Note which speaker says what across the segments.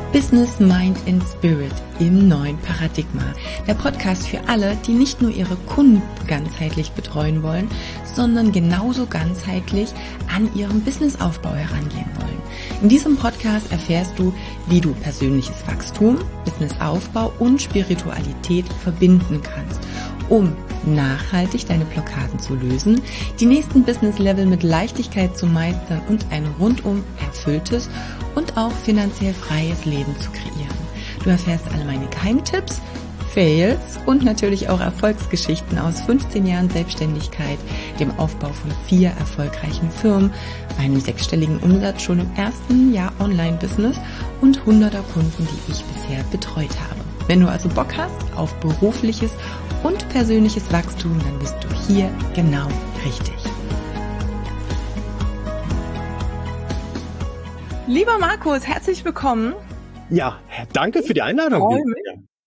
Speaker 1: Business, Mind and Spirit im neuen Paradigma. Der Podcast für alle, die nicht nur ihre Kunden ganzheitlich betreuen wollen, sondern genauso ganzheitlich an ihrem Businessaufbau herangehen wollen. In diesem Podcast erfährst du, wie du persönliches Wachstum, Businessaufbau und Spiritualität verbinden kannst, um nachhaltig deine Blockaden zu lösen, die nächsten Business-Level mit Leichtigkeit zu meistern und ein rundum erfülltes und auch finanziell freies Leben zu kreieren. Du erfährst alle meine Geheimtipps, Fails und natürlich auch Erfolgsgeschichten aus 15 Jahren Selbstständigkeit, dem Aufbau von 4 erfolgreichen Firmen, einem 6-stelligen Umsatz schon im ersten Jahr Online-Business und 100er Kunden, die ich bisher betreut habe. Wenn du also Bock hast auf berufliches und persönliches Wachstum, dann bist du hier genau richtig. Lieber Markus, herzlich willkommen.
Speaker 2: Ja, danke für die Einladung.
Speaker 1: Freue mich.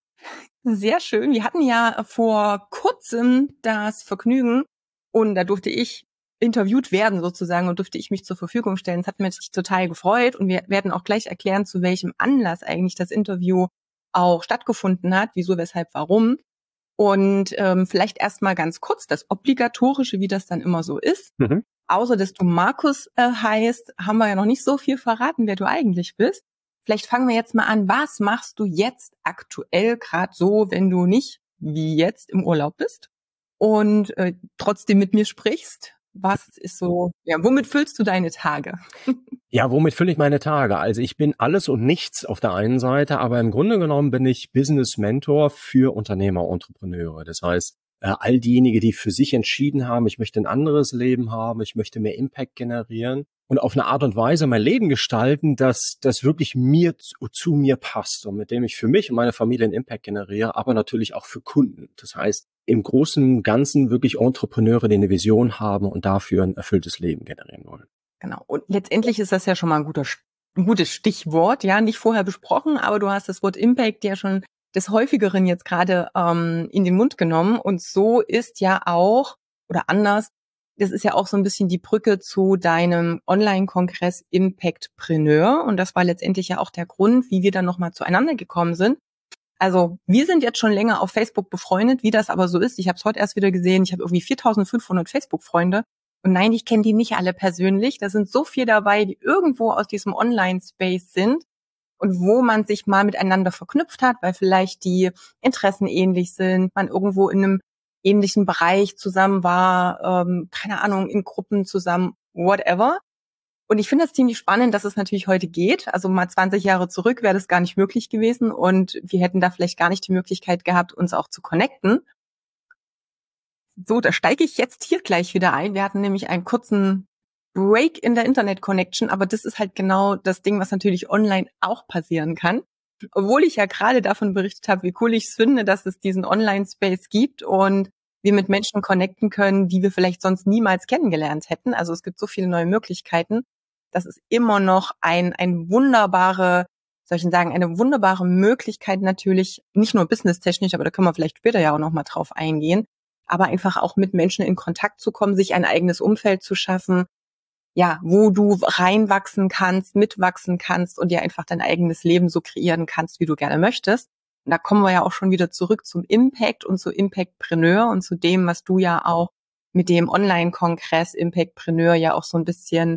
Speaker 1: Sehr schön. Wir hatten ja vor kurzem das Vergnügen und da durfte ich interviewt werden sozusagen und durfte ich mich zur Verfügung stellen. Das hat mich total gefreut und wir werden auch gleich erklären, zu welchem Anlass eigentlich das Interview auch stattgefunden hat, wieso, weshalb, warum. Und vielleicht erstmal ganz kurz das Obligatorische, wie das dann immer so ist. Außer, dass du Markus heißt, haben wir ja noch nicht so viel verraten, wer du eigentlich bist. Vielleicht fangen wir jetzt mal an. Was machst du jetzt aktuell gerade so, wenn du nicht wie jetzt im Urlaub bist und trotzdem mit mir sprichst? Was ist so, ja, womit füllst du deine Tage?
Speaker 2: Ja, womit fülle ich meine Tage? Also ich bin alles und nichts auf der einen Seite, aber im Grunde genommen bin ich Business Mentor für Unternehmer, Entrepreneure. Das heißt, all diejenigen, die für sich entschieden haben, ich möchte ein anderes Leben haben, ich möchte mehr Impact generieren und auf eine Art und Weise mein Leben gestalten, dass das wirklich zu mir passt und mit dem ich für mich und meine Familie einen Impact generiere, aber natürlich auch für Kunden. Das heißt, im Großen und Ganzen wirklich Entrepreneure, die eine Vision haben und dafür ein erfülltes Leben generieren wollen.
Speaker 1: Genau. Und letztendlich ist das ja schon mal ein gutes Stichwort, ja, nicht vorher besprochen, aber du hast das Wort Impact ja schon des Häufigeren jetzt gerade in den Mund genommen. Und so ist ja auch, oder anders, das ist ja auch so ein bisschen die Brücke zu deinem Online-Kongress Impactpreneur. Und das war letztendlich ja auch der Grund, wie wir dann nochmal zueinander gekommen sind. Also wir sind jetzt schon länger auf Facebook befreundet, wie das aber so ist. Ich habe es heute erst wieder gesehen, ich habe irgendwie 4.500 Facebook-Freunde. Und nein, ich kenne die nicht alle persönlich. Da sind so viele dabei, die irgendwo aus diesem Online-Space sind und wo man sich mal miteinander verknüpft hat, weil vielleicht die Interessen ähnlich sind, man irgendwo in einem ähnlichen Bereich zusammen war, keine Ahnung, in Gruppen zusammen, whatever. Und ich finde das ziemlich spannend, dass es natürlich heute geht. Also mal 20 Jahre zurück wäre das gar nicht möglich gewesen und wir hätten da vielleicht gar nicht die Möglichkeit gehabt, uns auch zu connecten. So, da steige ich jetzt hier gleich wieder ein. Wir hatten nämlich einen kurzen Break in der Internet-Connection, aber das ist halt genau das Ding, was natürlich online auch passieren kann. Obwohl ich ja gerade davon berichtet habe, wie cool ich es finde, dass es diesen Online-Space gibt und wir mit Menschen connecten können, die wir vielleicht sonst niemals kennengelernt hätten. Also es gibt so viele neue Möglichkeiten. Das ist immer noch eine wunderbare Möglichkeit natürlich, nicht nur businesstechnisch, aber da können wir vielleicht später ja auch noch mal drauf eingehen, aber einfach auch mit Menschen in Kontakt zu kommen, sich ein eigenes Umfeld zu schaffen, ja, wo du reinwachsen kannst, mitwachsen kannst und dir einfach dein eigenes Leben so kreieren kannst, wie du gerne möchtest. Und da kommen wir ja auch schon wieder zurück zum Impact und zu Impactpreneur und zu dem, was du ja auch mit dem Online-Kongress Impactpreneur ja auch so ein bisschen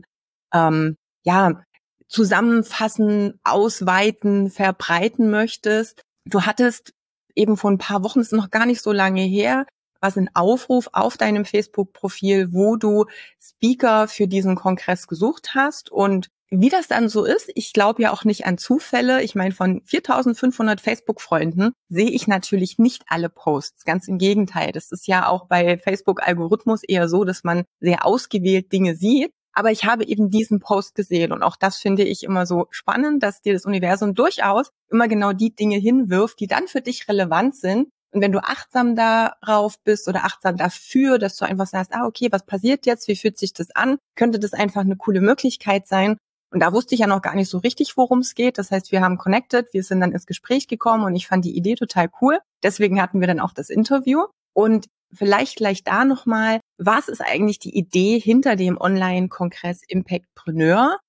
Speaker 1: zusammenfassen, ausweiten, verbreiten möchtest. Du hattest eben vor ein paar Wochen, das ist noch gar nicht so lange her, was ein Aufruf auf deinem Facebook-Profil, wo du Speaker für diesen Kongress gesucht hast. Und wie das dann so ist, ich glaube ja auch nicht an Zufälle. Ich meine, von 4.500 Facebook-Freunden sehe ich natürlich nicht alle Posts. Ganz im Gegenteil. Das ist ja auch bei Facebook-Algorithmus eher so, dass man sehr ausgewählt Dinge sieht. Aber ich habe eben diesen Post gesehen und auch das finde ich immer so spannend, dass dir das Universum durchaus immer genau die Dinge hinwirft, die dann für dich relevant sind. Und wenn du achtsam darauf bist oder achtsam dafür, dass du einfach sagst, okay, was passiert jetzt? Wie fühlt sich das an? Könnte das einfach eine coole Möglichkeit sein? Und da wusste ich ja noch gar nicht so richtig, worum es geht. Das heißt, wir haben connected, wir sind dann ins Gespräch gekommen und ich fand die Idee total cool. Deswegen hatten wir dann auch das Interview. Und vielleicht gleich da nochmal, was ist eigentlich die Idee hinter dem Online-Kongress Impactpreneur?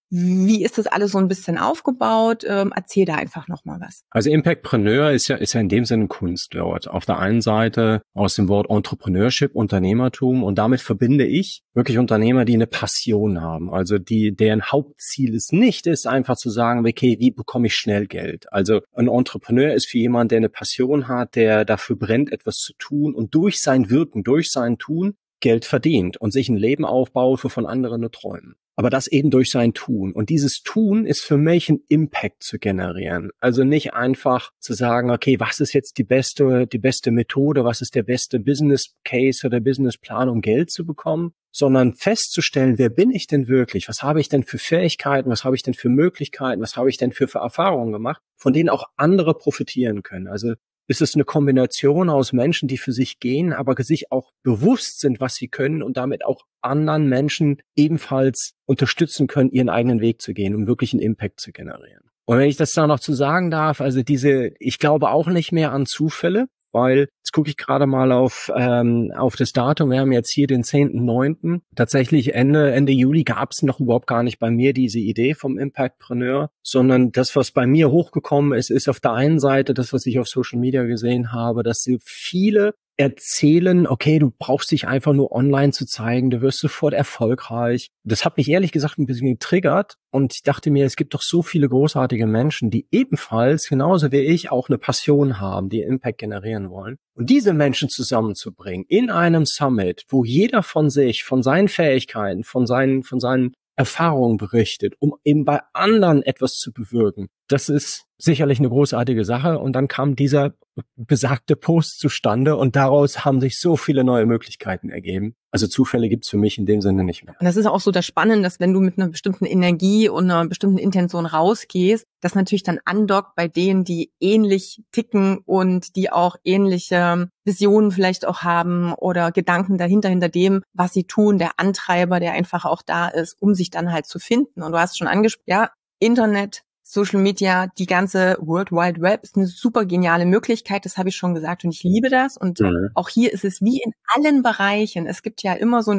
Speaker 1: Wie ist das alles so ein bisschen aufgebaut? Erzähl da einfach nochmal was.
Speaker 2: Also Impactpreneur ist ja in dem Sinne ein Kunstwort. Auf der einen Seite aus dem Wort Entrepreneurship, Unternehmertum, und damit verbinde ich wirklich Unternehmer, die eine Passion haben. Also deren Hauptziel es nicht ist, einfach zu sagen, okay, wie bekomme ich schnell Geld? Also ein Entrepreneur ist für jemanden, der eine Passion hat, der dafür brennt, etwas zu tun und durch sein Wirken, durch sein Tun Geld verdient und sich ein Leben aufbaut, wovon andere nur träumen. Aber das eben durch sein Tun. Und dieses Tun ist für mich ein Impact zu generieren. Also nicht einfach zu sagen, okay, was ist jetzt die beste Methode, was ist der beste Business Case oder Businessplan, um Geld zu bekommen, sondern festzustellen, wer bin ich denn wirklich? Was habe ich denn für Fähigkeiten? Was habe ich denn für Möglichkeiten? Was habe ich denn für Erfahrungen gemacht, von denen auch andere profitieren können? Also ist es eine Kombination aus Menschen, die für sich gehen, aber sich auch bewusst sind, was sie können und damit auch anderen Menschen ebenfalls unterstützen können, ihren eigenen Weg zu gehen, um wirklich einen Impact zu generieren. Und wenn ich das da noch zu sagen darf, also ich glaube auch nicht mehr an Zufälle, weil jetzt gucke ich gerade mal auf das Datum. Wir haben jetzt hier den 10.9. Tatsächlich Ende Juli gab es noch überhaupt gar nicht bei mir diese Idee vom Impactpreneur, sondern das, was bei mir hochgekommen ist auf der einen Seite das, was ich auf Social Media gesehen habe, dass so viele erzählen, okay, du brauchst dich einfach nur online zu zeigen, du wirst sofort erfolgreich. Das hat mich ehrlich gesagt ein bisschen getriggert und ich dachte mir, es gibt doch so viele großartige Menschen, die ebenfalls, genauso wie ich, auch eine Passion haben, die Impact generieren wollen. Und diese Menschen zusammenzubringen in einem Summit, wo jeder von sich, von seinen Fähigkeiten, von seinen Erfahrungen berichtet, um eben bei anderen etwas zu bewirken. Das ist sicherlich eine großartige Sache. Und dann kam dieser besagte Post zustande und daraus haben sich so viele neue Möglichkeiten ergeben. Also Zufälle gibt's für mich in dem Sinne nicht mehr.
Speaker 1: Und das ist auch so das Spannende, dass wenn du mit einer bestimmten Energie und einer bestimmten Intention rausgehst, das natürlich dann andockt bei denen, die ähnlich ticken und die auch ähnliche Visionen vielleicht auch haben oder Gedanken dahinter, hinter dem, was sie tun, der Antreiber, der einfach auch da ist, um sich dann halt zu finden. Und du hast schon angesprochen, ja, Internet, Social Media, die ganze World Wide Web ist eine super geniale Möglichkeit, das habe ich schon gesagt und ich liebe das. Und auch hier ist es wie in allen Bereichen. Es gibt ja immer so eine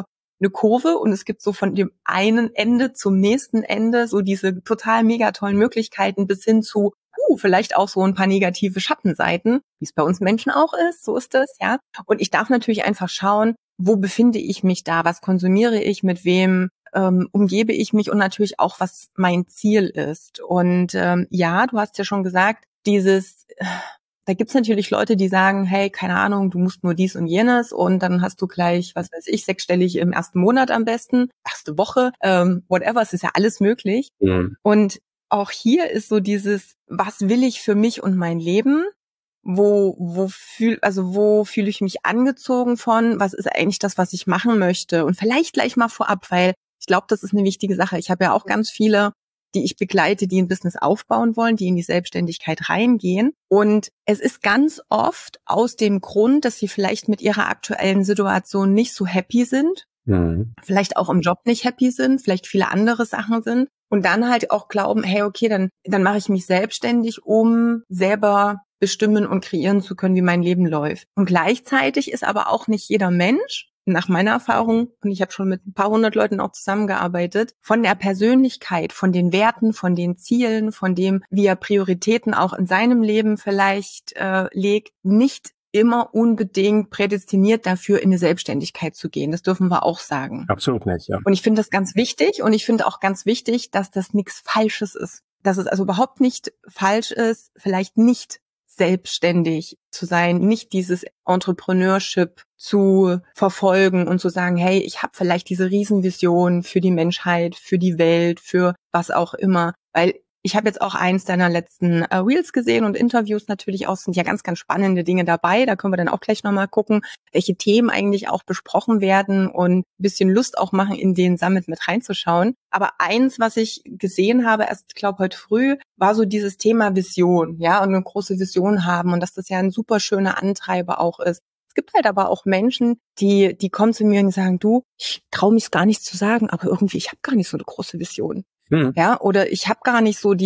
Speaker 1: Kurve und es gibt so von dem einen Ende zum nächsten Ende so diese total mega tollen Möglichkeiten bis hin zu vielleicht auch so ein paar negative Schattenseiten, wie es bei uns Menschen auch ist, so ist es, ja. Und ich darf natürlich einfach schauen, wo befinde ich mich da, was konsumiere ich, mit wem umgebe ich mich und natürlich auch, was mein Ziel ist. Und ja, du hast ja schon gesagt, da gibt's natürlich Leute, die sagen, hey, keine Ahnung, du musst nur dies und jenes und dann hast du gleich, was weiß ich, 6-stellig im ersten Monat am besten, erste Woche, whatever, es ist ja alles möglich. Und auch hier ist so dieses, was will ich für mich und mein Leben? Wo fühle ich mich angezogen von? Was ist eigentlich das, was ich machen möchte? Und vielleicht gleich mal vorab, weil ich glaube, das ist eine wichtige Sache. Ich habe ja auch ganz viele, die ich begleite, die ein Business aufbauen wollen, die in die Selbstständigkeit reingehen. Und es ist ganz oft aus dem Grund, dass sie vielleicht mit ihrer aktuellen Situation nicht so happy sind, vielleicht auch im Job nicht happy sind, vielleicht viele andere Sachen sind und dann halt auch glauben, hey, okay, dann mache ich mich selbstständig, um selber bestimmen und kreieren zu können, wie mein Leben läuft. Und gleichzeitig ist aber auch nicht jeder Mensch, nach meiner Erfahrung, und ich habe schon mit ein paar hundert Leuten auch zusammengearbeitet, von der Persönlichkeit, von den Werten, von den Zielen, von dem, wie er Prioritäten auch in seinem Leben vielleicht legt, nicht immer unbedingt prädestiniert dafür, in eine Selbstständigkeit zu gehen. Das dürfen wir auch sagen.
Speaker 2: Absolut nicht, ja.
Speaker 1: Und ich finde das ganz wichtig und ich finde auch ganz wichtig, dass das nichts Falsches ist. Dass es also überhaupt nicht falsch ist, vielleicht nicht selbstständig zu sein, nicht dieses Entrepreneurship zu verfolgen und zu sagen, hey, ich habe vielleicht diese Riesenvision für die Menschheit, für die Welt, für was auch immer. Weil ich habe jetzt auch eins deiner letzten Reels gesehen und Interviews natürlich auch, sind ja ganz, ganz spannende Dinge dabei. Da können wir dann auch gleich nochmal gucken, welche Themen eigentlich auch besprochen werden und ein bisschen Lust auch machen, in den Summit mit reinzuschauen. Aber eins, was ich gesehen habe, erst, ich glaube, heute früh, war so dieses Thema Vision, ja, und eine große Vision haben und dass das ja ein super schöner Antreiber auch ist. Es gibt halt aber auch Menschen, die kommen zu mir und sagen, du, ich traue mich gar nicht zu sagen, aber irgendwie, ich habe gar nicht so eine große Vision.
Speaker 2: Mhm.
Speaker 1: Ja, oder ich habe gar nicht so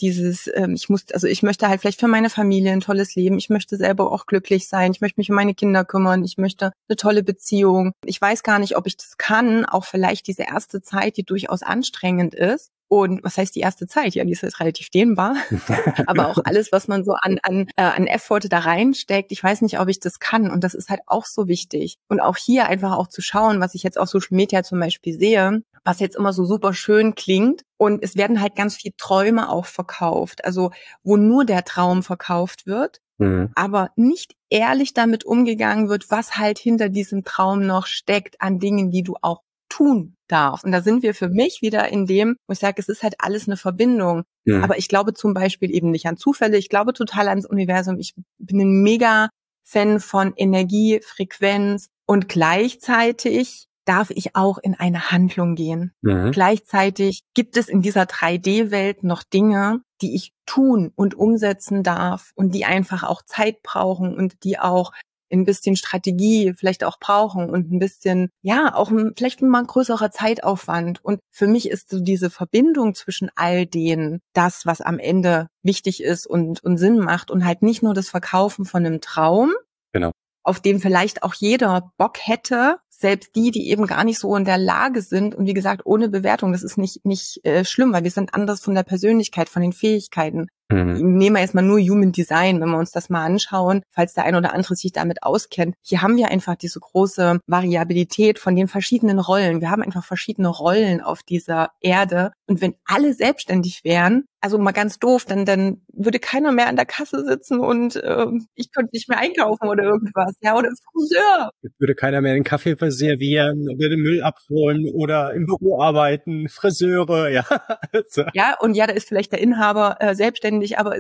Speaker 1: ich möchte halt vielleicht für meine Familie ein tolles Leben, ich möchte selber auch glücklich sein, ich möchte mich um meine Kinder kümmern, ich möchte eine tolle Beziehung. Ich weiß gar nicht, ob ich das kann, auch vielleicht diese erste Zeit, die durchaus anstrengend ist. Und was heißt die erste Zeit? Ja, die ist jetzt relativ dehnbar. Aber auch alles, was man so an Effort da reinsteckt, ich weiß nicht, ob ich das kann. Und das ist halt auch so wichtig. Und auch hier einfach auch zu schauen, was ich jetzt auf Social Media zum Beispiel sehe, was jetzt immer so super schön klingt. Und es werden halt ganz viel Träume auch verkauft. Also wo nur der Traum verkauft wird,
Speaker 2: Mhm.
Speaker 1: aber nicht ehrlich damit umgegangen wird, was halt hinter diesem Traum noch steckt an Dingen, die du auch tun darfst. Und da sind wir für mich wieder in dem, wo ich sage, es ist halt alles eine Verbindung.
Speaker 2: Mhm.
Speaker 1: Aber ich glaube zum Beispiel eben nicht an Zufälle. Ich glaube total ans Universum. Ich bin ein mega Fan von Energie, Frequenz und gleichzeitig darf ich auch in eine Handlung gehen.
Speaker 2: Mhm.
Speaker 1: Gleichzeitig gibt es in dieser 3D-Welt noch Dinge, die ich tun und umsetzen darf und die einfach auch Zeit brauchen und die auch ein bisschen Strategie vielleicht auch brauchen und ein bisschen, ja, auch vielleicht mal ein größerer Zeitaufwand. Und für mich ist so diese Verbindung zwischen all denen das, was am Ende wichtig ist und Sinn macht und halt nicht nur das Verkaufen von einem Traum,
Speaker 2: Genau.
Speaker 1: auf den vielleicht auch jeder Bock hätte, selbst die eben gar nicht so in der Lage sind. Und wie gesagt, ohne Bewertung, das ist nicht schlimm, weil wir sind anders von der Persönlichkeit, von den Fähigkeiten.
Speaker 2: Mhm.
Speaker 1: Nehmen wir erstmal nur Human Design, wenn wir uns das mal anschauen, falls der ein oder andere sich damit auskennt. Hier haben wir einfach diese große Variabilität von den verschiedenen Rollen. Wir haben einfach verschiedene Rollen auf dieser Erde. Und wenn alle selbstständig wären, also mal ganz doof, dann würde keiner mehr an der Kasse sitzen und ich könnte nicht mehr einkaufen oder irgendwas. Ja, oder Friseur.
Speaker 2: Würde keiner mehr den Kaffee servieren, oder den Müll abholen oder im Büro arbeiten, Friseure, ja. So.
Speaker 1: Ja, und ja, da ist vielleicht der Inhaber selbstständig, aber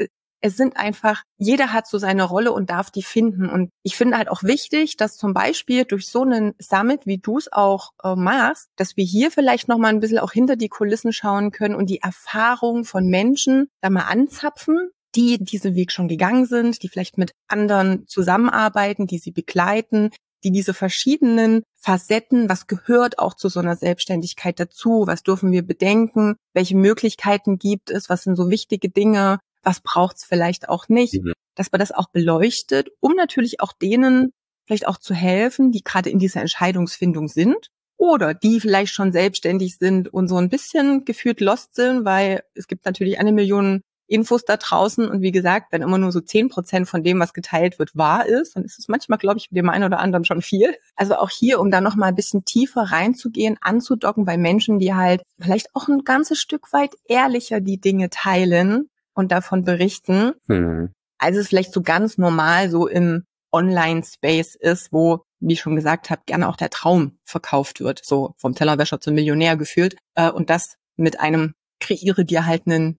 Speaker 1: es sind einfach, jeder hat so seine Rolle und darf die finden. Und ich finde halt auch wichtig, dass zum Beispiel durch so einen Summit, wie du es auch machst, dass wir hier vielleicht noch mal ein bisschen auch hinter die Kulissen schauen können und die Erfahrung von Menschen da mal anzapfen, die diesen Weg schon gegangen sind, die vielleicht mit anderen zusammenarbeiten, die sie begleiten, die diese verschiedenen Facetten, was gehört auch zu so einer Selbstständigkeit dazu, was dürfen wir bedenken, welche Möglichkeiten gibt es, was sind so wichtige Dinge, was braucht's vielleicht auch nicht,
Speaker 2: Mhm.
Speaker 1: dass man das auch beleuchtet, um natürlich auch denen vielleicht auch zu helfen, die gerade in dieser Entscheidungsfindung sind oder die vielleicht schon selbstständig sind und so ein bisschen gefühlt lost sind, weil es gibt natürlich 1 Million Infos da draußen und wie gesagt, wenn immer nur so 10% von dem, was geteilt wird, wahr ist, dann ist es manchmal, glaube ich, mit dem einen oder anderen schon viel. Also auch hier, um da noch mal ein bisschen tiefer reinzugehen, anzudocken bei Menschen, die halt vielleicht auch ein ganzes Stück weit ehrlicher die Dinge teilen und davon berichten,
Speaker 2: Mhm.
Speaker 1: als es vielleicht so ganz normal so im Online-Space ist, wo, wie ich schon gesagt habe, gerne auch der Traum verkauft wird, so vom Tellerwäscher zum Millionär gefühlt. Und das mit einem kreiere dir halt einen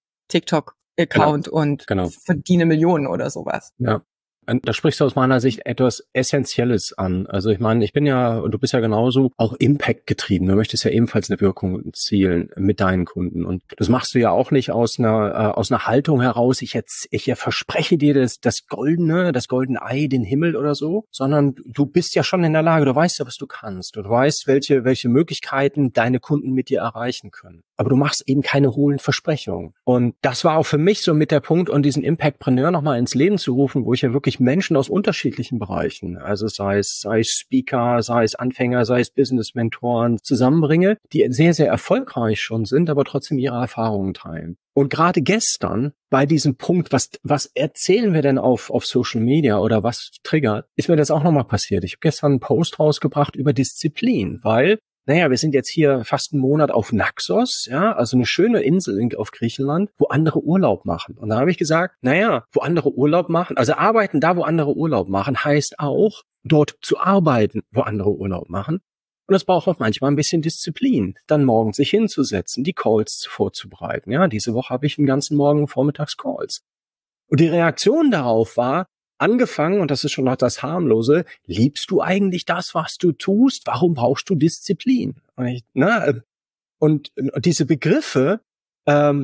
Speaker 2: Genau,
Speaker 1: TikTok-Account und
Speaker 2: genau.
Speaker 1: verdiene Millionen oder sowas.
Speaker 2: Ja. Und da sprichst du aus meiner Sicht etwas Essentielles an. Also ich meine, ich bin ja, und du bist ja genauso, auch Impact getrieben. Du möchtest ja ebenfalls eine Wirkung erzielen mit deinen Kunden. Und das machst du ja auch nicht aus einer Haltung heraus, ich verspreche dir das goldene Ei, den Himmel oder so, sondern du bist ja schon in der Lage, du weißt ja, was du kannst. Du weißt, welche Möglichkeiten deine Kunden mit dir erreichen können. Aber du machst eben keine hohlen Versprechungen. Und das war auch für mich so mit der Punkt, und diesen Impactpreneur nochmal ins Leben zu rufen, wo ich ja wirklich Menschen aus unterschiedlichen Bereichen, also sei es Speaker, sei es Anfänger, sei es Business-Mentoren zusammenbringe, die sehr, sehr erfolgreich schon sind, aber trotzdem ihre Erfahrungen teilen. Und gerade gestern bei diesem Punkt, was erzählen wir denn auf Social Media oder was triggert, ist mir das auch nochmal passiert. Ich habe gestern einen Post rausgebracht über Disziplin, weil wir sind jetzt hier fast einen Monat auf Naxos, ja, also eine schöne Insel auf Griechenland, wo andere Urlaub machen. Und da habe ich gesagt, wo andere Urlaub machen, also arbeiten da, wo andere Urlaub machen, heißt auch, dort zu arbeiten, wo andere Urlaub machen. Und es braucht auch manchmal ein bisschen Disziplin, dann morgens sich hinzusetzen, die Calls vorzubereiten. Ja, diese Woche habe ich den ganzen Morgen vormittags Calls. Und die Reaktion darauf war, angefangen, und das ist schon noch das Harmlose, liebst du eigentlich das, was du tust? Warum brauchst du Disziplin? Und diese Begriffe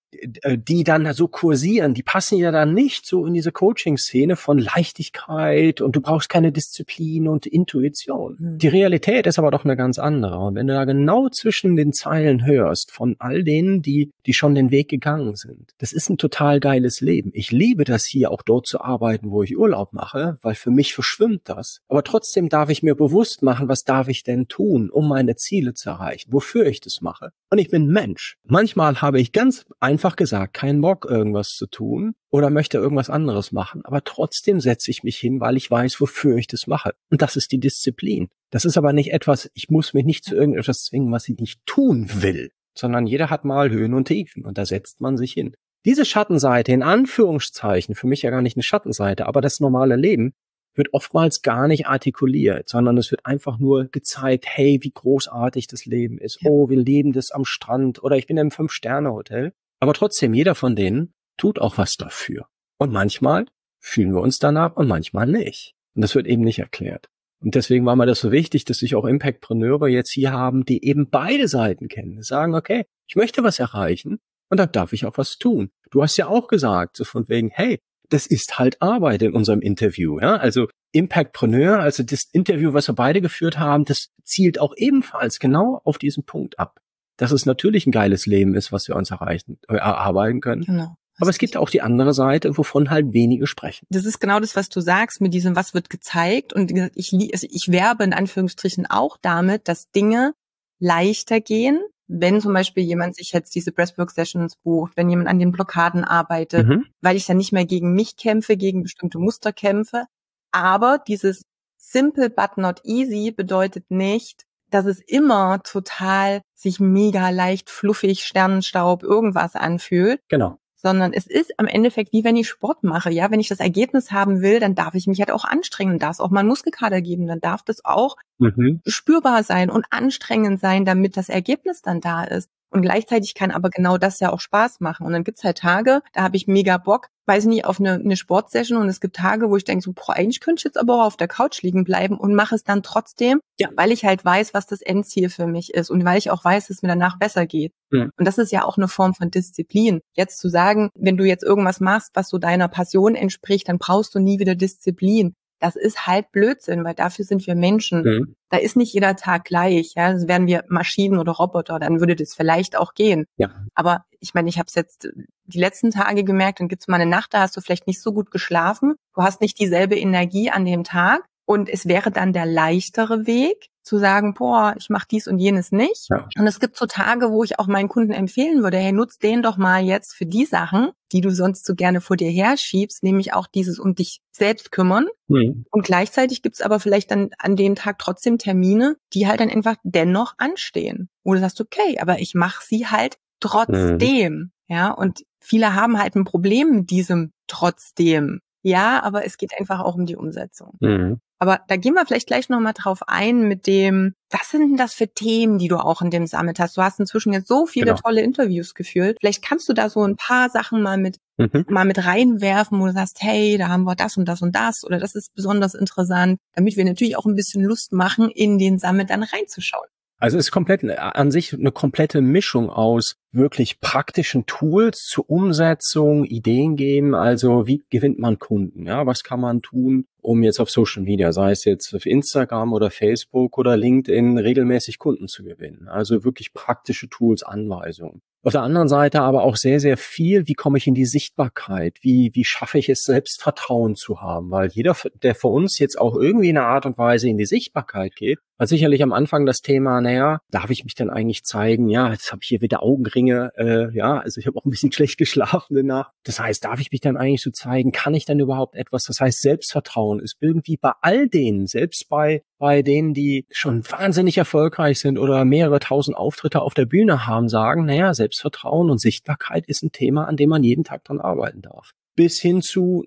Speaker 2: die dann so kursieren, die passen ja dann nicht so in diese Coaching-Szene von Leichtigkeit und du brauchst keine Disziplin und Intuition. Die Realität ist aber doch eine ganz andere. Und wenn du da genau zwischen den Zeilen hörst von all denen, die schon den Weg gegangen sind, das ist ein total geiles Leben. Ich liebe das hier auch dort zu arbeiten, wo ich Urlaub mache, weil für mich verschwimmt das. Aber trotzdem darf ich mir bewusst machen, was darf ich denn tun, um meine Ziele zu erreichen, wofür ich das mache. Und ich bin Mensch. Manchmal habe ich ganz einfach gesagt keinen Bock, irgendwas zu tun oder möchte irgendwas anderes machen. Aber trotzdem setze ich mich hin, weil ich weiß, wofür ich das mache. Und das ist die Disziplin. Das ist aber nicht etwas, ich muss mich nicht zu irgendetwas zwingen, was ich nicht tun will, sondern jeder hat mal Höhen und Tiefen und da setzt man sich hin. Diese Schattenseite, in Anführungszeichen, für mich ja gar nicht eine Schattenseite, aber das normale Leben, wird oftmals gar nicht artikuliert, sondern es wird einfach nur gezeigt, hey, wie großartig das Leben ist. Ja. Oh, wir leben das am Strand oder ich bin im 5-Sterne-Hotel. Aber trotzdem, jeder von denen tut auch was dafür. Und manchmal fühlen wir uns danach und manchmal nicht. Und das wird eben nicht erklärt. Und deswegen war mir das so wichtig, dass sich auch Impactpreneure jetzt hier haben, die eben beide Seiten kennen. Die sagen, okay, ich möchte was erreichen und dann darf ich auch was tun. Du hast ja auch gesagt, so von wegen, hey, das ist halt Arbeit in unserem Interview, ja. Also Impactpreneur, also das Interview, was wir beide geführt haben, das zielt auch ebenfalls genau auf diesen Punkt ab. Dass es natürlich ein geiles Leben ist, was wir uns erarbeiten können. Genau. Aber es gibt auch die andere Seite, wovon halt wenige sprechen.
Speaker 1: Das ist genau das, was du sagst mit diesem, was wird gezeigt. Und ich werbe in Anführungsstrichen auch damit, dass Dinge leichter gehen, wenn zum Beispiel jemand sich jetzt diese Breathwork-Sessions bucht, wenn jemand an den Blockaden arbeitet, weil ich dann nicht mehr gegen mich kämpfe, gegen bestimmte Muster kämpfe. Aber dieses simple but not easy bedeutet nicht, dass es immer total sich mega leicht, fluffig, Sternenstaub, irgendwas anfühlt.
Speaker 2: Genau.
Speaker 1: Sondern es ist am Endeffekt wie wenn ich Sport mache. Ja, wenn ich das Ergebnis haben will, dann darf ich mich halt auch anstrengen. Dann darf es auch mal einen Muskelkater geben. Dann darf das auch spürbar sein und anstrengend sein, damit das Ergebnis dann da ist. Und gleichzeitig kann aber genau das ja auch Spaß machen. Und dann gibt's halt Tage, da habe ich mega Bock, weiß nicht, auf eine Sportsession. Und es gibt Tage, wo ich denke so, eigentlich könnte ich jetzt aber auch auf der Couch liegen bleiben und mache es dann trotzdem, weil ich halt weiß, was das Endziel für mich ist und weil ich auch weiß, dass es mir danach besser geht. Ja. Und das ist ja auch eine Form von Disziplin. Jetzt zu sagen, wenn du jetzt irgendwas machst, was so deiner Passion entspricht, dann brauchst du nie wieder Disziplin. Das ist halt Blödsinn, weil dafür sind wir Menschen. Da ist nicht jeder Tag gleich. Ja, also wären wir Maschinen oder Roboter, dann würde das vielleicht auch gehen. Ja. Aber ich meine, ich habe es jetzt die letzten Tage gemerkt, dann gibt's mal eine Nacht, da hast du vielleicht nicht so gut geschlafen. Du hast nicht dieselbe Energie an dem Tag. Und es wäre dann der leichtere Weg, zu sagen, boah, ich mache dies und jenes nicht. Ja. Und es gibt so Tage, wo ich auch meinen Kunden empfehlen würde, hey, nutz den doch mal jetzt für die Sachen, die du sonst so gerne vor dir herschiebst, nämlich auch dieses um dich selbst kümmern. Und gleichzeitig gibt's aber vielleicht dann an dem Tag trotzdem Termine, die halt dann einfach dennoch anstehen. Wo du sagst, okay, aber ich mache sie halt trotzdem. Ja, und viele haben halt ein Problem mit diesem trotzdem. Ja, aber es geht einfach auch um die Umsetzung. Aber da gehen wir vielleicht gleich nochmal drauf ein mit dem, was sind denn das für Themen, die du auch in dem Summit hast? Du hast inzwischen jetzt so viele tolle Interviews geführt. Vielleicht kannst du da so ein paar Sachen mal mit reinwerfen, wo du sagst, hey, da haben wir das und das und das oder das ist besonders interessant, damit wir natürlich auch ein bisschen Lust machen, in den Summit dann reinzuschauen.
Speaker 2: Also es ist komplett an sich eine komplette Mischung aus wirklich praktischen Tools zur Umsetzung, Ideen geben, also wie gewinnt man Kunden, ja, was kann man tun, um jetzt auf Social Media, sei es jetzt auf Instagram oder Facebook oder LinkedIn, regelmäßig Kunden zu gewinnen. Also wirklich praktische Tools, Anweisungen. Auf der anderen Seite aber auch sehr, sehr viel, wie komme ich in die Sichtbarkeit, wie schaffe ich es, Selbstvertrauen zu haben, weil jeder, der für uns jetzt auch irgendwie in einer Art und Weise in die Sichtbarkeit geht, hat sicherlich am Anfang das Thema, darf ich mich denn eigentlich zeigen? Ja, jetzt habe ich hier wieder Augenringe, also ich habe auch ein bisschen schlecht geschlafen danach. Das heißt, darf ich mich dann eigentlich so zeigen? Kann ich denn überhaupt etwas? Das heißt, Selbstvertrauen ist irgendwie bei all denen, selbst bei denen, die schon wahnsinnig erfolgreich sind oder mehrere tausend Auftritte auf der Bühne haben, sagen, Selbstvertrauen und Sichtbarkeit ist ein Thema, an dem man jeden Tag dran arbeiten darf. Bis hin zu,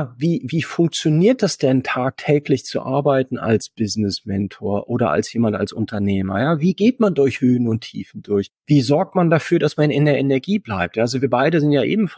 Speaker 2: wie funktioniert das denn tagtäglich zu arbeiten als Business Mentor oder als jemand als Unternehmer? Ja, wie geht man durch Höhen und Tiefen durch? Wie sorgt man dafür, dass man in der Energie bleibt? Also wir beide sind ja ebenfalls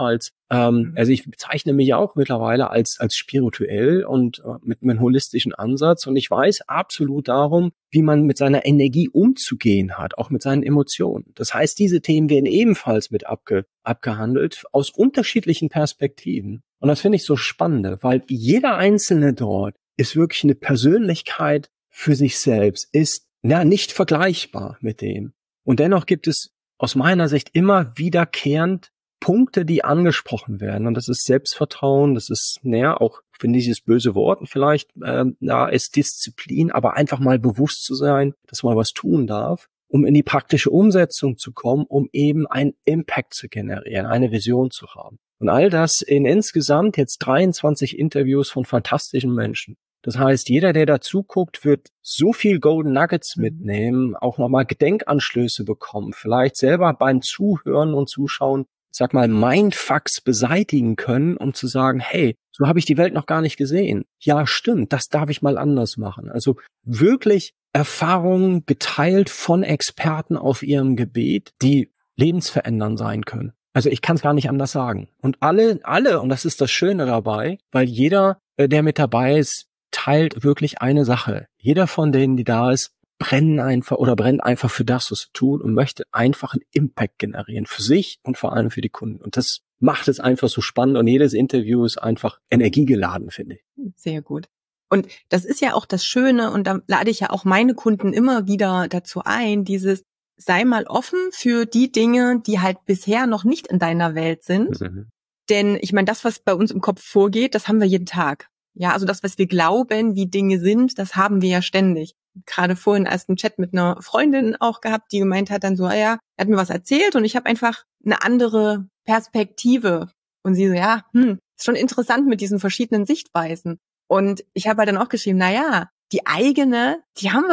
Speaker 2: Also ich bezeichne mich auch mittlerweile als spirituell und mit einem holistischen Ansatz, und ich weiß absolut darum, wie man mit seiner Energie umzugehen hat, auch mit seinen Emotionen. Das heißt, diese Themen werden ebenfalls mit abgehandelt aus unterschiedlichen Perspektiven. Und das finde ich so spannend, weil jeder Einzelne dort ist wirklich eine Persönlichkeit für sich selbst, ist nicht vergleichbar mit dem. Und dennoch gibt es aus meiner Sicht immer wiederkehrend Punkte, die angesprochen werden. Und das ist Selbstvertrauen, das ist, auch, finde ich, das böse Wort vielleicht, ist Disziplin, aber einfach mal bewusst zu sein, dass man was tun darf, um in die praktische Umsetzung zu kommen, um eben einen Impact zu generieren, eine Vision zu haben. Und all das in insgesamt jetzt 23 Interviews von fantastischen Menschen. Das heißt, jeder, der dazu guckt, wird so viel Golden Nuggets mitnehmen, auch nochmal Gedenkanstöße bekommen, vielleicht selber beim Zuhören und Zuschauen, sag mal, Mindfucks beseitigen können, um zu sagen, hey, so habe ich die Welt noch gar nicht gesehen. Ja, stimmt, das darf ich mal anders machen. Also wirklich Erfahrungen geteilt von Experten auf ihrem Gebiet, die lebensverändernd sein können. Also ich kann es gar nicht anders sagen. Und alle, und das ist das Schöne dabei, weil jeder, der mit dabei ist, teilt wirklich eine Sache. Jeder von denen, die da ist, brennt einfach für das, was er tut, und möchte einfach einen Impact generieren für sich und vor allem für die Kunden. Und das macht es einfach so spannend, und jedes Interview ist einfach energiegeladen, finde ich.
Speaker 1: Sehr gut. Und das ist ja auch das Schöne, und da lade ich ja auch meine Kunden immer wieder dazu ein, sei mal offen für die Dinge, die halt bisher noch nicht in deiner Welt sind. Denn ich meine, das, was bei uns im Kopf vorgeht, das haben wir jeden Tag. Ja, also das, was wir glauben, wie Dinge sind, das haben wir ja ständig. Gerade vorhin erst einen Chat mit einer Freundin auch gehabt, die gemeint hat dann so, er hat mir was erzählt und ich habe einfach eine andere Perspektive. Und sie so, ist schon interessant mit diesen verschiedenen Sichtweisen. Und ich habe halt dann auch geschrieben, die eigene, die haben wir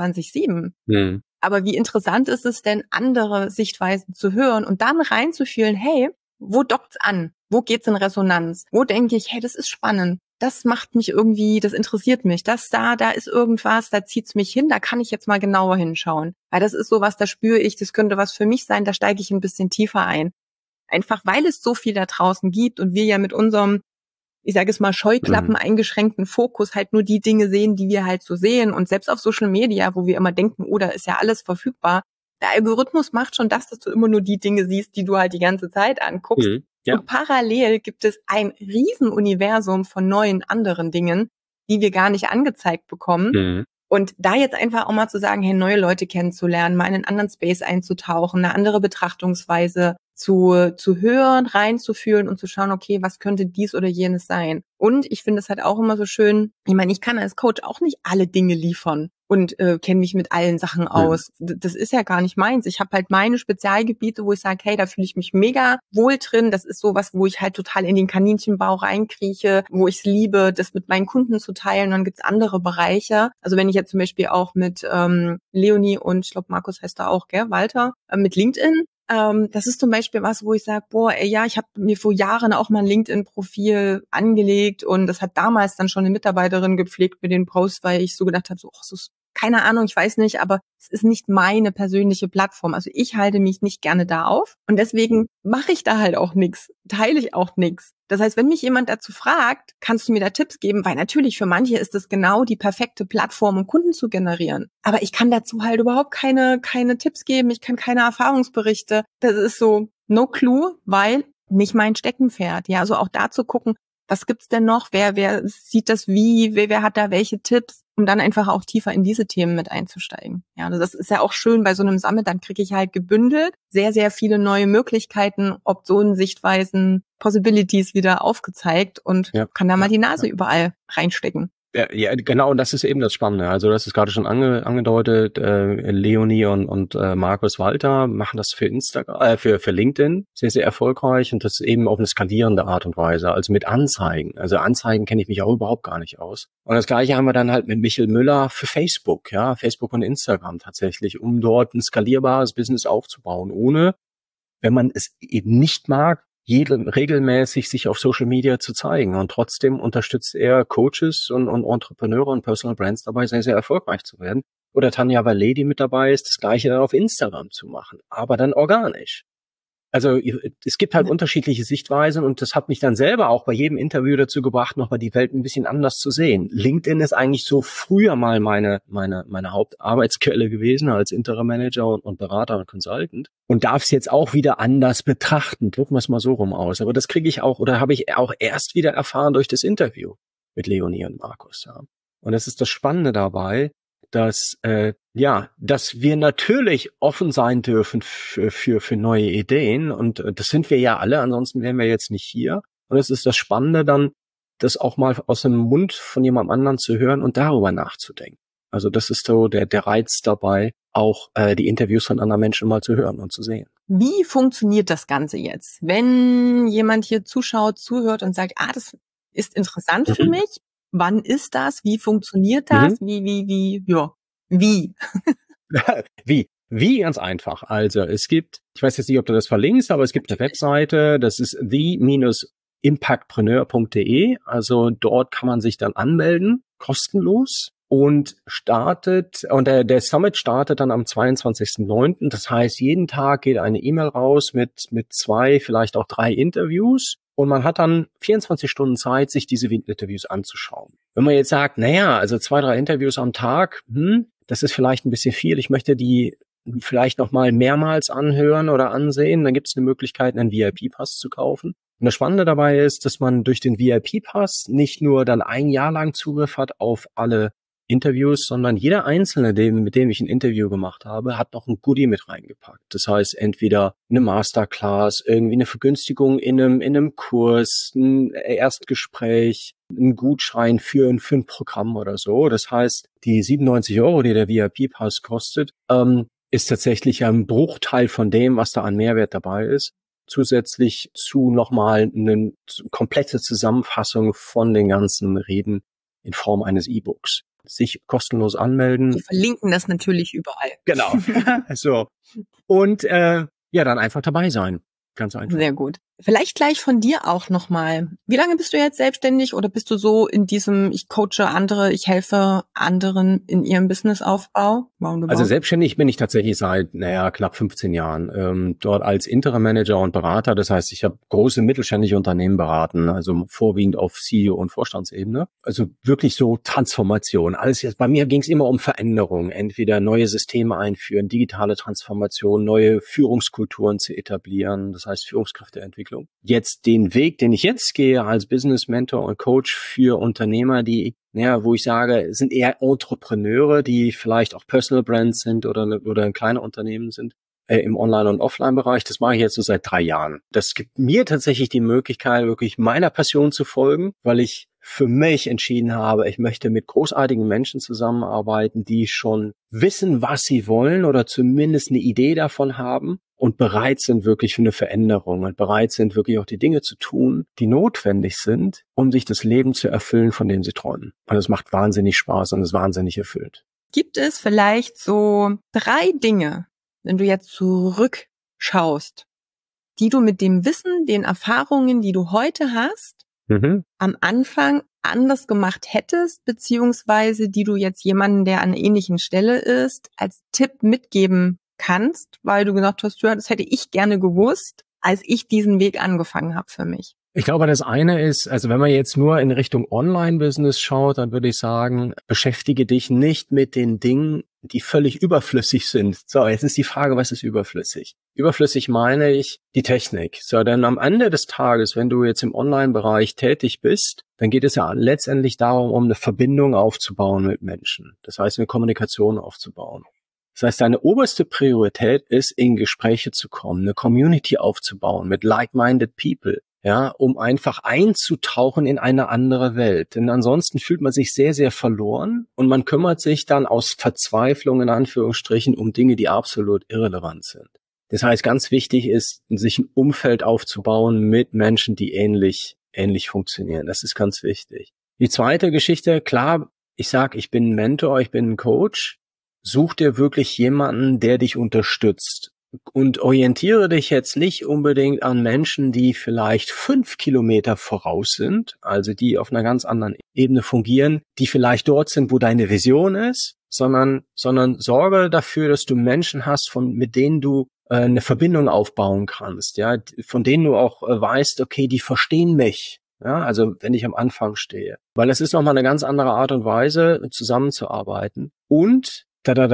Speaker 1: 24/7. Aber wie interessant ist es denn, andere Sichtweisen zu hören und dann reinzufühlen, hey, wo dockt's an? Wo geht's in Resonanz? Wo denke ich, hey, das ist spannend. Das macht mich irgendwie, das interessiert mich. Da ist irgendwas, da zieht's mich hin, da kann ich jetzt mal genauer hinschauen. Weil das ist sowas, da spüre ich, das könnte was für mich sein, da steige ich ein bisschen tiefer ein. Einfach, weil es so viel da draußen gibt und wir ja mit unserem, ich sage es mal, Scheuklappen eingeschränkten Fokus halt nur die Dinge sehen, die wir halt so sehen. Und selbst auf Social Media, wo wir immer denken, da ist ja alles verfügbar. Der Algorithmus macht schon das, dass du immer nur die Dinge siehst, die du halt die ganze Zeit anguckst. Ja. Und parallel gibt es ein Riesenuniversum von neuen anderen Dingen, die wir gar nicht angezeigt bekommen. Und da jetzt einfach auch mal zu sagen, hey, neue Leute kennenzulernen, mal in einen anderen Space einzutauchen, eine andere Betrachtungsweise zu hören, reinzufühlen und zu schauen, okay, was könnte dies oder jenes sein? Und ich finde es halt auch immer so schön, ich meine, ich kann als Coach auch nicht alle Dinge liefern und kenne mich mit allen Sachen aus. Das ist ja gar nicht meins. Ich habe halt meine Spezialgebiete, wo ich sage, hey, da fühle ich mich mega wohl drin. Das ist sowas, wo ich halt total in den Kaninchenbau reinkrieche, wo ich es liebe, das mit meinen Kunden zu teilen. Und dann gibt's andere Bereiche. Also wenn ich jetzt zum Beispiel auch mit Leonie und ich glaube, Markus heißt da auch, gell, Walter, mit LinkedIn, das ist zum Beispiel was, wo ich sage, ich habe mir vor Jahren auch mal ein LinkedIn-Profil angelegt und das hat damals dann schon eine Mitarbeiterin gepflegt mit den Posts, weil ich so gedacht habe, so ist keine Ahnung, ich weiß nicht, aber es ist nicht meine persönliche Plattform. Also ich halte mich nicht gerne da auf und deswegen mache ich da halt auch nichts, teile ich auch nichts. Das heißt, wenn mich jemand dazu fragt, kannst du mir da Tipps geben? Weil natürlich für manche ist es genau die perfekte Plattform, um Kunden zu generieren. Aber ich kann dazu halt überhaupt keine Tipps geben. Ich kann keine Erfahrungsberichte. Das ist so no clue, weil nicht mein Steckenpferd. Ja, also auch da zu gucken, was gibt's denn noch? Wer sieht das wie? Wer hat da welche Tipps? Um dann einfach auch tiefer in diese Themen mit einzusteigen. Ja, also das ist ja auch schön bei so einem Summit, dann kriege ich halt gebündelt sehr, sehr viele neue Möglichkeiten, Optionen, Sichtweisen, Possibilities wieder aufgezeigt und kann da mal die Nase überall reinstecken.
Speaker 2: Ja, genau, und das ist eben das Spannende. Also das ist gerade schon angedeutet, Leonie und Markus Walter machen das für Instagram, für LinkedIn sehr, sehr erfolgreich und das eben auf eine skalierende Art und Weise, also mit Anzeigen. Also Anzeigen kenne ich mich auch überhaupt gar nicht aus. Und das Gleiche haben wir dann halt mit Michael Müller für Facebook, Facebook und Instagram tatsächlich, um dort ein skalierbares Business aufzubauen, ohne, wenn man es eben nicht mag, regelmäßig sich auf Social Media zu zeigen. Und trotzdem unterstützt er Coaches und Entrepreneure und Personal Brands dabei, sehr, sehr erfolgreich zu werden. Oder Tanja Vallée, die mit dabei ist, das Gleiche dann auf Instagram zu machen, aber dann organisch. Also es gibt halt unterschiedliche Sichtweisen und das hat mich dann selber auch bei jedem Interview dazu gebracht, nochmal die Welt ein bisschen anders zu sehen. LinkedIn ist eigentlich so früher mal meine Hauptarbeitsquelle gewesen als Interim Manager und Berater und Consultant und darf es jetzt auch wieder anders betrachten. Drücken wir es mal so rum aus. Aber das kriege ich auch oder habe ich auch erst wieder erfahren durch das Interview mit Leonie und Markus. Ja. Und das ist das Spannende dabei, dass wir natürlich offen sein dürfen für neue Ideen und das sind wir ja alle, ansonsten wären wir jetzt nicht hier. Und es ist das Spannende dann, das auch mal aus dem Mund von jemand anderen zu hören und darüber nachzudenken. Also das ist so der Reiz dabei, auch die Interviews von anderen Menschen mal zu hören und zu sehen.
Speaker 1: Wie funktioniert das Ganze jetzt? Wenn jemand hier zuschaut, zuhört und sagt, das ist interessant für mich, wann ist das? Wie funktioniert das? Wie?
Speaker 2: Wie? Ganz einfach. Also es gibt, ich weiß jetzt nicht, ob du das verlinkst, aber es gibt eine Webseite, das ist the-impactpreneur.de. Also dort kann man sich dann anmelden, kostenlos. Und der Summit startet dann am 22.09. Das heißt, jeden Tag geht eine E-Mail raus mit 2, vielleicht auch 3 Interviews. Und man hat dann 24 Stunden Zeit, sich diese Interviews anzuschauen. Wenn man jetzt sagt, also 2, 3 Interviews am Tag, das ist vielleicht ein bisschen viel. Ich möchte die vielleicht noch mal mehrmals anhören oder ansehen. Dann gibt es eine Möglichkeit, einen VIP-Pass zu kaufen. Und das Spannende dabei ist, dass man durch den VIP-Pass nicht nur dann ein Jahr lang Zugriff hat auf alle Interviews, sondern jeder Einzelne, mit dem ich ein Interview gemacht habe, hat noch ein Goodie mit reingepackt. Das heißt, entweder eine Masterclass, irgendwie eine Vergünstigung in einem Kurs, ein Erstgespräch, ein Gutschein für ein Programm oder so. Das heißt, die 97 €, die der VIP-Pass kostet, ist tatsächlich ein Bruchteil von dem, was da an Mehrwert dabei ist. Zusätzlich zu nochmal eine komplette Zusammenfassung von den ganzen Reden in Form eines E-Books. Sich kostenlos anmelden.
Speaker 1: Wir verlinken das natürlich überall.
Speaker 2: Genau. So. Und dann einfach dabei sein. Ganz einfach.
Speaker 1: Sehr gut. Vielleicht gleich von dir auch nochmal. Wie lange bist du jetzt selbstständig oder bist du so in diesem, ich coache andere, ich helfe anderen in ihrem Businessaufbau?
Speaker 2: Also selbstständig bin ich tatsächlich seit, knapp 15 Jahren. Dort als Interim Manager und Berater. Das heißt, ich habe große mittelständische Unternehmen beraten, also vorwiegend auf CEO- und Vorstandsebene. Also wirklich so Transformation. Alles jetzt, bei mir ging es immer um Veränderung. Entweder neue Systeme einführen, digitale Transformation, neue Führungskulturen zu etablieren. Das heißt Führungskräfteentwicklung. Jetzt den Weg, den ich jetzt gehe als Business Mentor und Coach für Unternehmer, die, wo ich sage, sind eher Entrepreneure, die vielleicht auch Personal Brands sind oder kleine Unternehmen sind im Online- und Offline-Bereich. Das mache ich jetzt so seit 3 Jahren. Das gibt mir tatsächlich die Möglichkeit, wirklich meiner Passion zu folgen, weil ich für mich entschieden habe, ich möchte mit großartigen Menschen zusammenarbeiten, die schon wissen, was sie wollen oder zumindest eine Idee davon haben und bereit sind wirklich für eine Veränderung und bereit sind wirklich auch die Dinge zu tun, die notwendig sind, um sich das Leben zu erfüllen, von dem sie träumen. Und es macht wahnsinnig Spaß und ist wahnsinnig erfüllt.
Speaker 1: Gibt es vielleicht so 3 Dinge, wenn du jetzt zurückschaust, die du mit dem Wissen, den Erfahrungen, die du heute hast, am Anfang anders gemacht hättest, beziehungsweise die du jetzt jemanden, der an einer ähnlichen Stelle ist, als Tipp mitgeben kannst, weil du gesagt hast, ja, das hätte ich gerne gewusst, als ich diesen Weg angefangen habe für mich?
Speaker 2: Ich glaube, das eine ist, also wenn man jetzt nur in Richtung Online-Business schaut, dann würde ich sagen, beschäftige dich nicht mit den Dingen, die völlig überflüssig sind. So, jetzt ist die Frage, was ist überflüssig? Überflüssig meine ich die Technik. So, denn am Ende des Tages, wenn du jetzt im Online-Bereich tätig bist, dann geht es ja letztendlich darum, um eine Verbindung aufzubauen mit Menschen. Das heißt, eine Kommunikation aufzubauen. Das heißt, deine oberste Priorität ist, in Gespräche zu kommen, eine Community aufzubauen mit like-minded people. Ja, um einfach einzutauchen in eine andere Welt. Denn ansonsten fühlt man sich sehr, sehr verloren und man kümmert sich dann aus Verzweiflung in Anführungsstrichen um Dinge, die absolut irrelevant sind. Das heißt, ganz wichtig ist, sich ein Umfeld aufzubauen mit Menschen, die ähnlich funktionieren. Das ist ganz wichtig. Die zweite Geschichte, klar, ich sag, ich bin ein Mentor, ich bin ein Coach. Such dir wirklich jemanden, der dich unterstützt. Und orientiere dich jetzt nicht unbedingt an Menschen, die vielleicht 5 Kilometer voraus sind, also die auf einer ganz anderen Ebene fungieren, die vielleicht dort sind, wo deine Vision ist, sondern sorge dafür, dass du Menschen hast, mit denen du eine Verbindung aufbauen kannst, ja, von denen du auch weißt, okay, die verstehen mich. Ja, also wenn ich am Anfang stehe. Weil es ist nochmal eine ganz andere Art und Weise, zusammenzuarbeiten. Und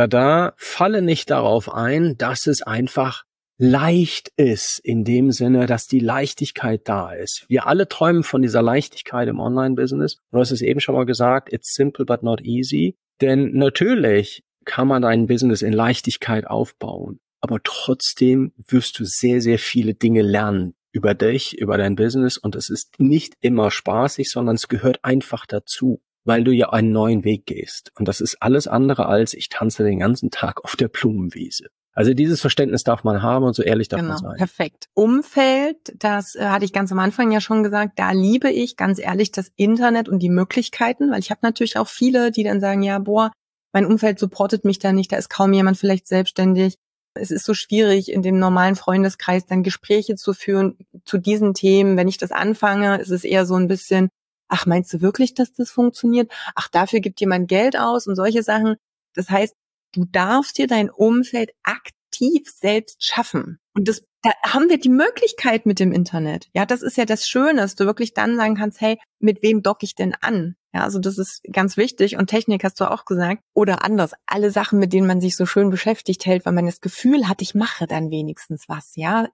Speaker 2: falle nicht darauf ein, dass es einfach leicht ist, in dem Sinne, dass die Leichtigkeit da ist. Wir alle träumen von dieser Leichtigkeit im Online-Business. Du hast es eben schon mal gesagt, it's simple but not easy. Denn natürlich kann man dein Business in Leichtigkeit aufbauen. Aber trotzdem wirst du sehr, sehr viele Dinge lernen über dich, über dein Business. Und es ist nicht immer spaßig, sondern es gehört einfach dazu, weil du ja einen neuen Weg gehst. Und das ist alles andere als, ich tanze den ganzen Tag auf der Blumenwiese. Also dieses Verständnis darf man haben und so ehrlich darf man sein.
Speaker 1: Perfekt. Umfeld, das hatte ich ganz am Anfang ja schon gesagt, da liebe ich ganz ehrlich das Internet und die Möglichkeiten, weil ich habe natürlich auch viele, die dann sagen, ja, mein Umfeld supportet mich da nicht, da ist kaum jemand vielleicht selbstständig. Es ist so schwierig, in dem normalen Freundeskreis dann Gespräche zu führen zu diesen Themen. Wenn ich das anfange, ist es eher so ein bisschen, ach, meinst du wirklich, dass das funktioniert? Ach, dafür gibt jemand Geld aus und solche Sachen. Das heißt, du darfst dir dein Umfeld aktiv selbst schaffen. Und da haben wir die Möglichkeit mit dem Internet. Ja, das ist ja das Schöne, dass du wirklich dann sagen kannst, hey, mit wem docke ich denn an? Ja, also das ist ganz wichtig. Und Technik hast du auch gesagt. Oder anders, alle Sachen, mit denen man sich so schön beschäftigt hält, weil man das Gefühl hat, ich mache dann wenigstens was. Ja,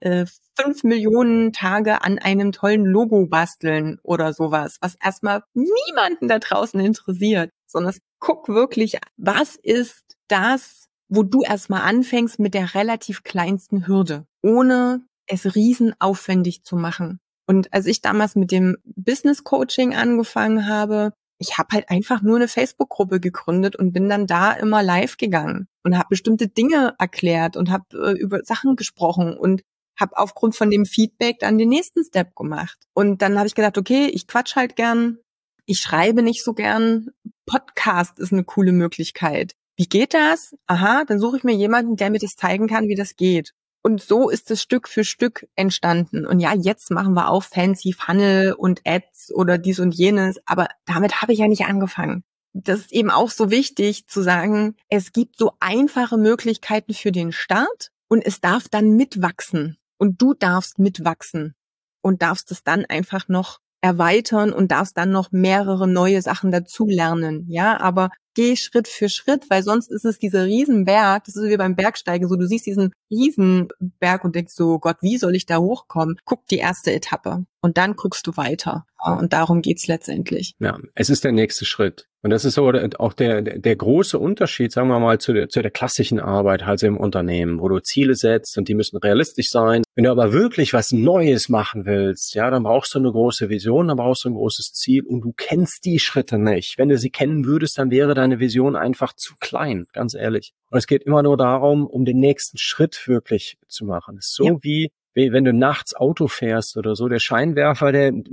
Speaker 1: 5 Millionen Tage an einem tollen Logo basteln oder sowas, was erstmal niemanden da draußen interessiert. Sondern guck wirklich, was ist das, wo du erstmal anfängst mit der relativ kleinsten Hürde, ohne es riesenaufwendig zu machen. Und als ich damals mit dem Business Coaching angefangen habe, ich habe halt einfach nur eine Facebook-Gruppe gegründet und bin dann da immer live gegangen und habe bestimmte Dinge erklärt und habe über Sachen gesprochen und habe aufgrund von dem Feedback dann den nächsten Step gemacht. Und dann habe ich gedacht, okay, ich quatsch halt gern, ich schreibe nicht so gern, Podcast ist eine coole Möglichkeit. Wie geht das? Aha, dann suche ich mir jemanden, der mir das zeigen kann, wie das geht. Und so ist es Stück für Stück entstanden. Und ja, jetzt machen wir auch fancy Funnel und Ads oder dies und jenes, aber damit habe ich ja nicht angefangen. Das ist eben auch so wichtig zu sagen, es gibt so einfache Möglichkeiten für den Start und es darf dann mitwachsen. Und du darfst mitwachsen und darfst es dann einfach noch erweitern und darfst dann noch mehrere neue Sachen dazulernen. Ja, aber geh Schritt für Schritt, weil sonst ist es dieser Riesenberg, das ist wie beim Bergsteigen, so du siehst diesen Riesenberg und denkst so, Gott, wie soll ich da hochkommen? Guck die erste Etappe und dann guckst du weiter. Und darum geht's letztendlich.
Speaker 2: Ja, es ist der nächste Schritt. Und das ist so auch der große Unterschied, sagen wir mal, zu der klassischen Arbeit halt im Unternehmen, wo du Ziele setzt und die müssen realistisch sein. Wenn du aber wirklich was Neues machen willst, ja, dann brauchst du eine große Vision, dann brauchst du ein großes Ziel und du kennst die Schritte nicht. Wenn du sie kennen würdest, dann wäre deine Vision einfach zu klein, ganz ehrlich. Und es geht immer nur darum, um den nächsten Schritt wirklich zu machen. Es ist so wie wenn du nachts Auto fährst oder so, der Scheinwerfer,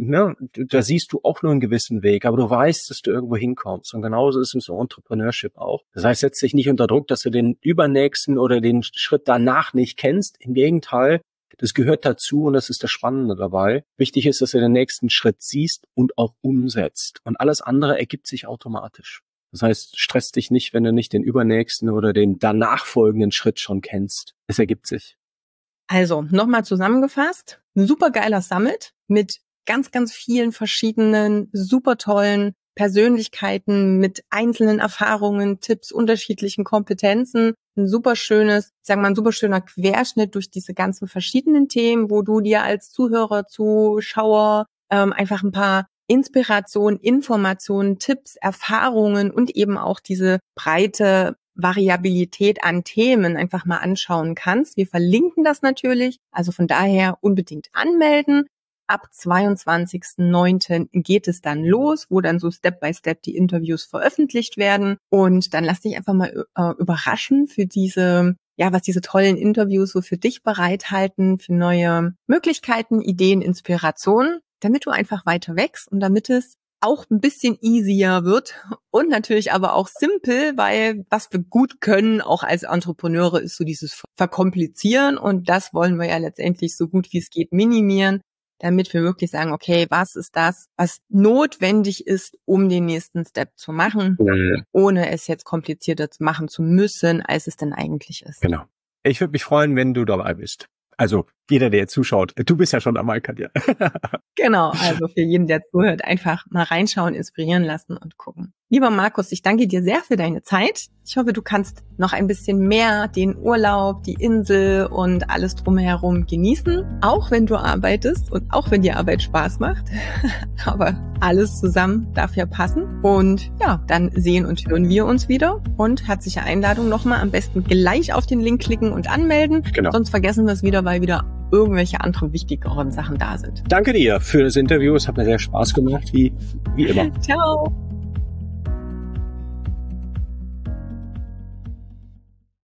Speaker 2: da siehst du auch nur einen gewissen Weg, aber du weißt, dass du irgendwo hinkommst. Und genauso ist es im Entrepreneurship auch. Das heißt, setz dich nicht unter Druck, dass du den übernächsten oder den Schritt danach nicht kennst. Im Gegenteil, das gehört dazu und das ist das Spannende dabei. Wichtig ist, dass du den nächsten Schritt siehst und auch umsetzt. Und alles andere ergibt sich automatisch. Das heißt, stresst dich nicht, wenn du nicht den übernächsten oder den danach folgenden Schritt schon kennst. Es ergibt sich.
Speaker 1: Also, nochmal zusammengefasst, ein super geiler Summit mit ganz, ganz vielen verschiedenen, super tollen Persönlichkeiten mit einzelnen Erfahrungen, Tipps, unterschiedlichen Kompetenzen. Ein super schönes, ein super schöner Querschnitt durch diese ganzen verschiedenen Themen, wo du dir als Zuhörer, Zuschauer einfach ein paar Inspirationen, Informationen, Tipps, Erfahrungen und eben auch diese breite Variabilität an Themen einfach mal anschauen kannst. Wir verlinken das natürlich, also von daher unbedingt anmelden. Ab 22.09. geht es dann los, wo dann so Step by Step die Interviews veröffentlicht werden. Und dann lass dich einfach mal überraschen für diese, was diese tollen Interviews so für dich bereithalten, für neue Möglichkeiten, Ideen, Inspirationen, damit du einfach weiter wächst und damit es auch ein bisschen easier wird und natürlich aber auch simpel, weil was wir gut können, auch als Entrepreneure, ist so dieses Verkomplizieren und das wollen wir ja letztendlich so gut wie es geht minimieren, damit wir wirklich sagen, okay, was ist das, was notwendig ist, um den nächsten Step zu machen, ohne es jetzt komplizierter machen zu müssen, als es denn eigentlich ist.
Speaker 2: Genau. Ich würde mich freuen, wenn du dabei bist. Also jeder, der jetzt zuschaut, du bist ja schon dabei, Katja.
Speaker 1: Genau, also für jeden, der zuhört, einfach mal reinschauen, inspirieren lassen und gucken. Lieber Markus, ich danke dir sehr für deine Zeit. Ich hoffe, du kannst noch ein bisschen mehr den Urlaub, die Insel und alles drumherum genießen, auch wenn du arbeitest und auch wenn die Arbeit Spaß macht. Aber alles zusammen darf ja passen. Und ja, dann sehen und hören wir uns wieder. Und herzliche Einladung nochmal, am besten gleich auf den Link klicken und anmelden.
Speaker 2: Genau.
Speaker 1: Sonst vergessen wir es wieder, weil wieder irgendwelche anderen wichtigeren Sachen da sind.
Speaker 2: Danke dir für das Interview. Es hat mir sehr Spaß gemacht, wie immer.
Speaker 1: Ciao.